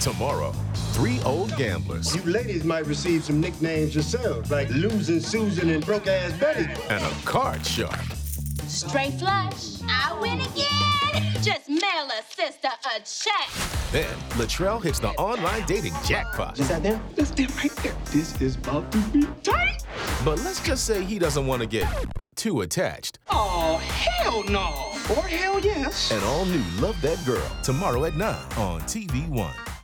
Tomorrow, three old gamblers. You ladies might receive some nicknames yourselves, like Losing Susan and Broke-Ass Betty. And a card shark. Straight flush. I win again. Just mail a sister a check. Then Latrell hits the online dating jackpot. Is that them? That's them right there. This is about to be tight. But let's just say he doesn't want to get too attached. Oh, hell no. Or hell yes. An all-new Love That Girl, tomorrow at 9 on TV One.